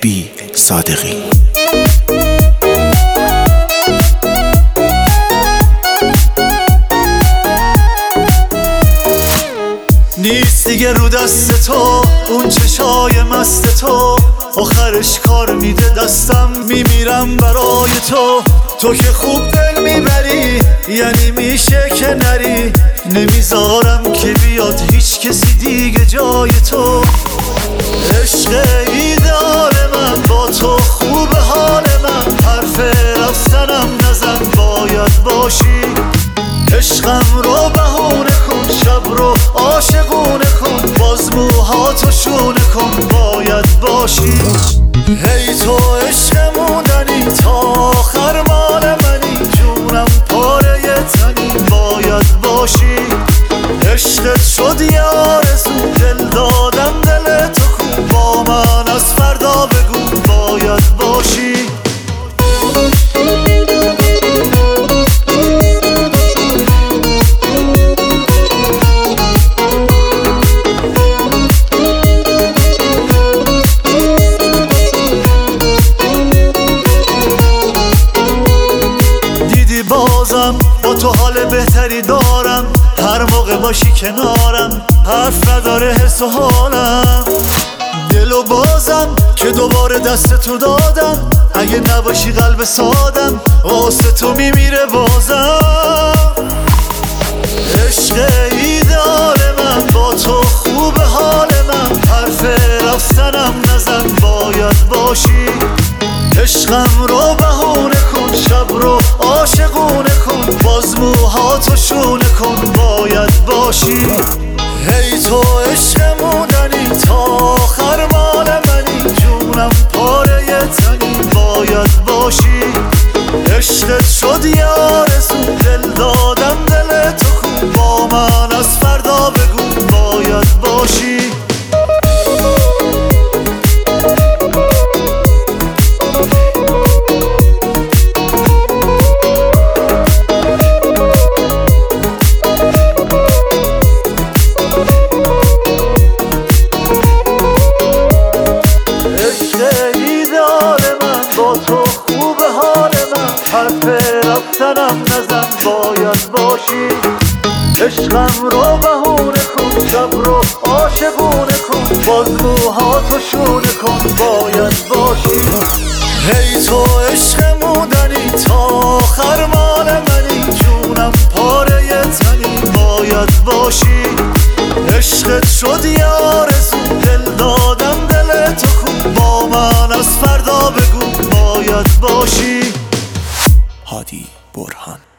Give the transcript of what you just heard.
بی صادقی. نیست دیگه رو دست تو اون چشای مست تو، آخرش کار میده دستم میمیرم برای تو. تو که خوب دل میبری یعنی میشه که نری، نمیذارم که بیاد هیچ کسی دیگه جای تو. عشق ایدار من با تو خوب حال من، حرف رفتنم نزن باید باشی. عشقم رو بهونه کن شب رو عاشقونه کن، باز موهاتو شونه کن باید باشی. هی تو عشق موندنی تا آخر مال منی، جونم پاره تنی باید باشی. عشقت شد یه آرزو دل دادم دل تو کو، با من از فردا بگو باید باشی. بازم با تو حال بهتری دارم، هر موقع باشی کنارم حرف نداره حس و حالم. دلو بازم که دوباره دست تو دادم، اگه نباشی قلب سادم واسه تو میمیره بازم. عشق ایدار من با تو خوب حال من، حرف رفتنم نزن باید باشی. عشقم رو بهونه کن شب رو عاشقونه کن، باز موهاتو شونه کن باید باشی. هی تو عشق موندنی تا آخر مال منی، جونم پاره تنی باید باشی. عشقت شد یه آرزو دل دادم دل تو کو، با من از فردا بگو باید باشی. با تو خوب حال من، حرف رفتنم نزن باید باشی. عشقم رو بهونه کن شب رو عاشقونه کن، باز موهاتو شونه کن باید باشی. هی تو عشق موندنی تا آخر مال منی، جونم پاره تنی باید باشی. عشقت شد یه آرزو دل دادم دل تو کو، با من از فردا بگو باید باشی. هادی برهان.